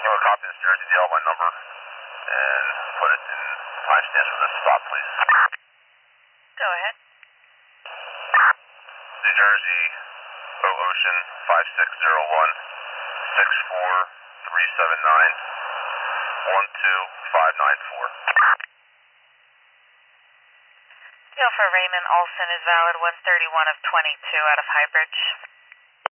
copy this Jersey Dale, my number, and put it in timestamps for this stop, please. Go ahead. New Jersey, Ocean, 5601, 64379, 12594. Deal for Raymond Olson is valid 131 of 22 out of Highbridge.